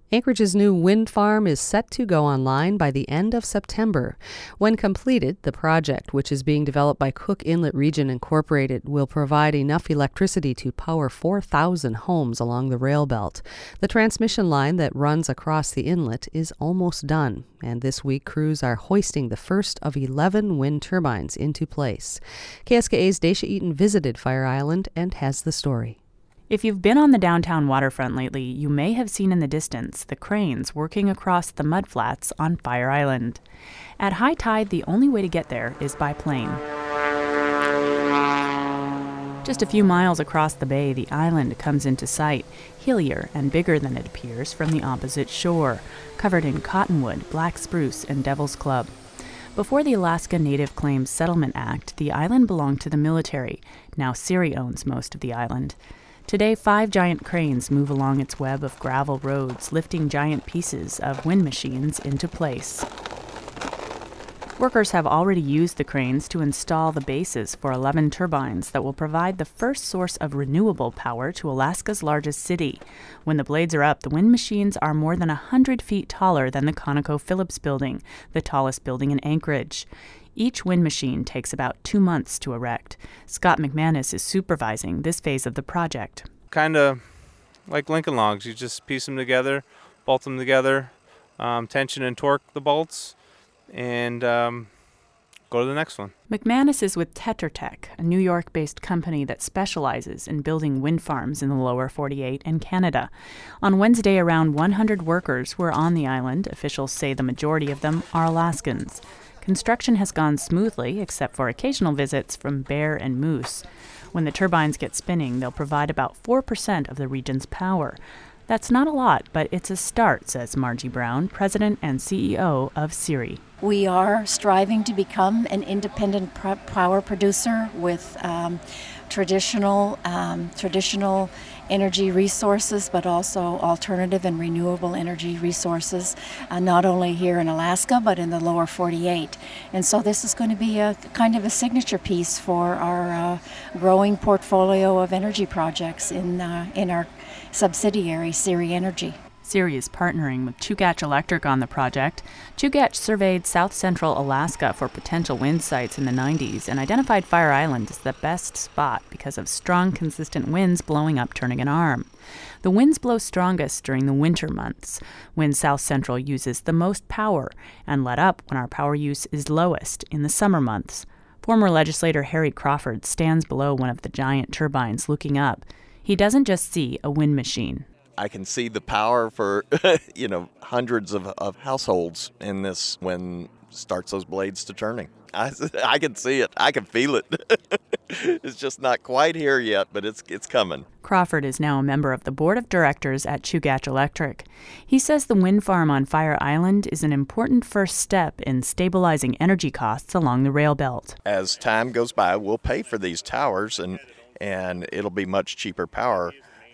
Anchorage's new wind farm is set to go online by the end of September. When completed, the project, which is being developed by Cook Inlet Region Incorporated, will provide enough electricity to power 4,000 homes along the rail belt. The transmission line that runs across the inlet is almost done, and this week crews are hoisting the first of 11 wind turbines into place. KSKA's Daisha Eaton visited Fire Island and has the story. If you've been on the downtown waterfront lately, you may have seen in the distance the cranes working across the mudflats on Fire Island. At high tide, the only way to get there is by plane. Just a few miles across the bay, the island comes into sight, hillier and bigger than it appears from the opposite shore, covered in cottonwood, black spruce, and Devil's Club. Before the Alaska Native Claims Settlement Act, the island belonged to the military. Now CIRI owns most of the island. Today, 5 giant cranes move along its web of gravel roads, lifting giant pieces of wind machines into place. Workers have already used the cranes to install the bases for 11 turbines that will provide the first source of renewable power to Alaska's largest city. When the blades are up, the wind machines are more than 100 feet taller than the ConocoPhillips building, the tallest building in Anchorage. Each wind machine takes about 2 months to erect. Scott McManus is supervising this phase of the project. Kind of like Lincoln Logs. You just piece them together, bolt them together, tension and torque the bolts, and go to the next one. McManus is with Tetra Tech, a New York-based company that specializes in building wind farms in the lower 48 and Canada. On Wednesday, around 100 workers were on the island. Officials say the majority of them are Alaskans. Construction has gone smoothly, except for occasional visits from bear and moose. When the turbines get spinning, they'll provide about 4% of the region's power. That's not a lot, but it's a start, says Margie Brown, president and CEO of CIRI. We are striving to become an independent power producer with traditional energy resources, but also alternative and renewable energy resources, not only here in Alaska, but in the lower 48. And so this is going to be a kind of a signature piece for our growing portfolio of energy projects in our subsidiary, CIRI Energy. CIRI is partnering with Chugach Electric on the project. Chugach surveyed south-central Alaska for potential wind sites in the 90s and identified Fire Island as the best spot because of strong, consistent winds blowing up turning an arm. The winds blow strongest during the winter months, when South Central uses the most power, and let up when our power use is lowest in the summer months. Former legislator Harry Crawford stands below one of the giant turbines looking up. He doesn't just see a wind machine. I can see the power for, hundreds of households in this when starts those blades to turning. I can see it. I can feel it. It's just not quite here yet, but it's coming. Crawford is now a member of the board of directors at Chugach Electric. He says the wind farm on Fire Island is an important first step in stabilizing energy costs along the rail belt. As time goes by, we'll pay for these towers, and it'll be much cheaper power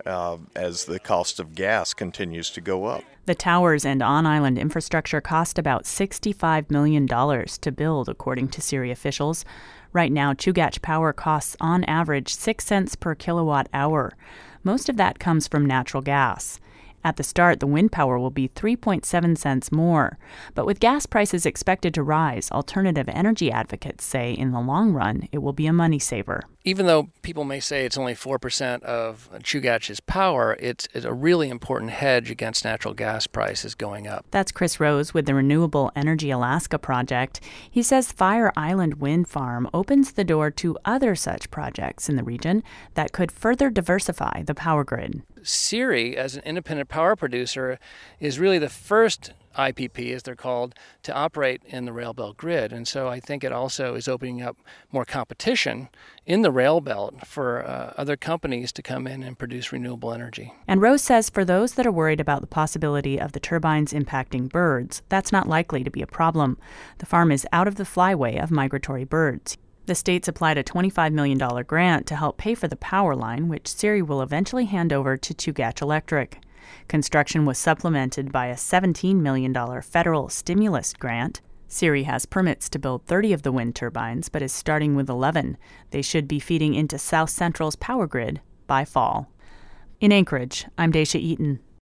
as the cost of gas continues to go up. The towers and on-island infrastructure cost about $65 million to build, according to CIRI officials. Right now, Chugach Power costs on average 6 cents per kilowatt hour. Most of that comes from natural gas. At the start, the wind power will be 3.7 cents more. But with gas prices expected to rise, alternative energy advocates say in the long run it will be a money saver. Even though people may say it's only 4% of Chugach's power, it's a really important hedge against natural gas prices going up. That's Chris Rose with the Renewable Energy Alaska Project. He says Fire Island Wind Farm opens the door to other such projects in the region that could further diversify the power grid. CIRI, as an independent power producer, is really the first IPP, as they're called, to operate in the rail belt grid. And so I think it also is opening up more competition in the rail belt for other companies to come in and produce renewable energy. And Rose says for those that are worried about the possibility of the turbines impacting birds, that's not likely to be a problem. The farm is out of the flyway of migratory birds. The states applied a $25 million grant to help pay for the power line, which CIRI will eventually hand over to Chugach Electric. Construction was supplemented by a $17 million federal stimulus grant. CIRI has permits to build 30 of the wind turbines, but is starting with 11. They should be feeding into South Central's power grid by fall. In Anchorage, I'm Daisha Eaton.